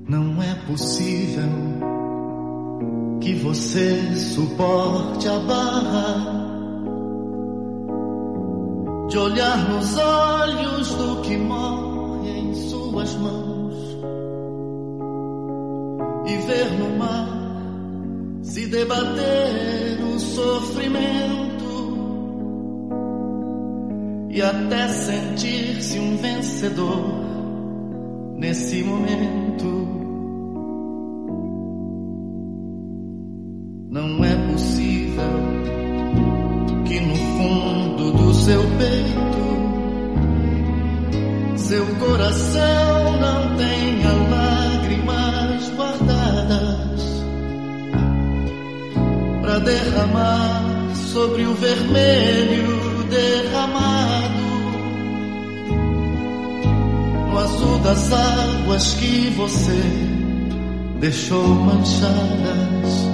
Não é possível que você suporte a barra de olhar nos olhos do que morre em suas mãos e ver no mar se debater o sofrimento e até sentir-se um vencedor nesse momento. Não é possível que no fundo do seu peito seu coração não tenha lágrimas guardadas pra derramar sobre o vermelho derramado no azul das águas que você deixou manchadas.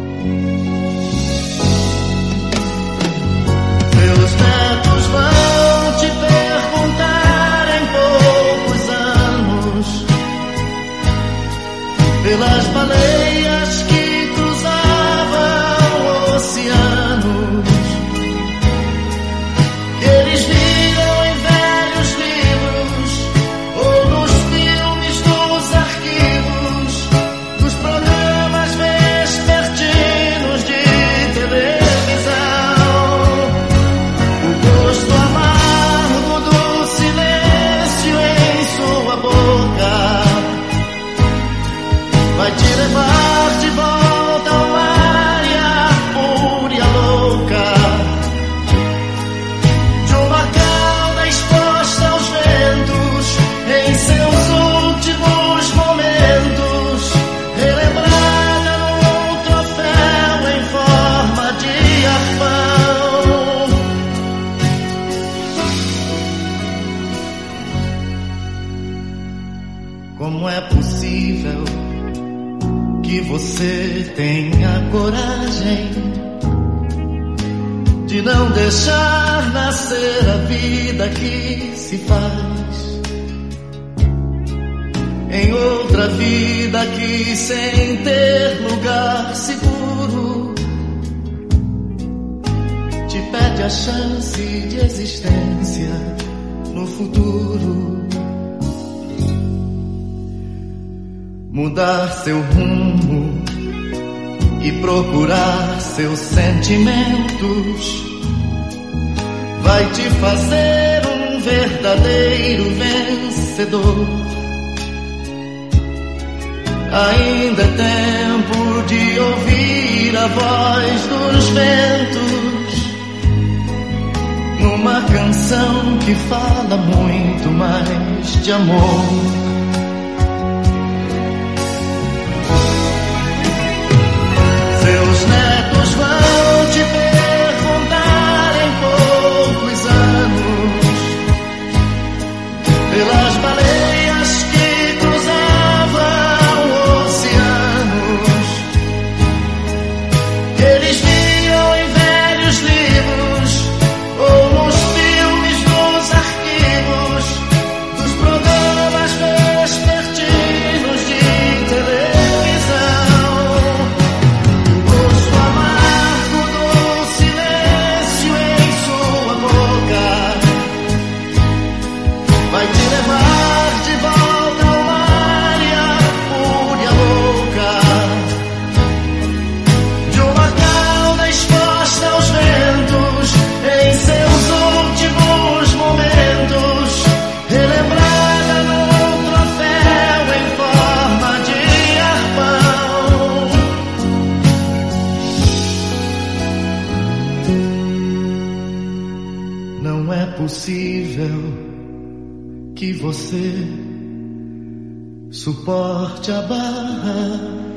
Seus netos vão te perguntar em poucos anos pelas baleias que cruzavam oceanos, que eles viram em velhos livros ou nos filmes dos arquivos, dos programas vespertinos de televisão. O gosto amargo do silêncio em sua boca vai te levar de volta ao mar e à fúria louca de uma cauda exposta aos ventos em seus últimos momentos, relembrada num troféu em forma de arpão. Como é possível que você tenha coragem de não deixar nascer a vida que se faz em outra vida que, sem ter lugar seguro, te pede a chance de existência no futuro? Mudar seu rumo e procurar seus sentimentos vai te fazer um verdadeiro vencedor. Ainda é tempo de ouvir a voz dos ventos numa canção que fala muito mais de amor. Seus netos vão te perguntar em poucos anos pelas baleias que cruzavam oceanos, que eles viam em velhos livros ou nos filmes dos arquivos, dos programas vespertinos de televisão. Vai te levar de volta ao mar e à fúria louca de uma cauda exposta aos ventos em seus últimos momentos, relembrada num troféu em forma de arpão. Não é possível que você suporte a barra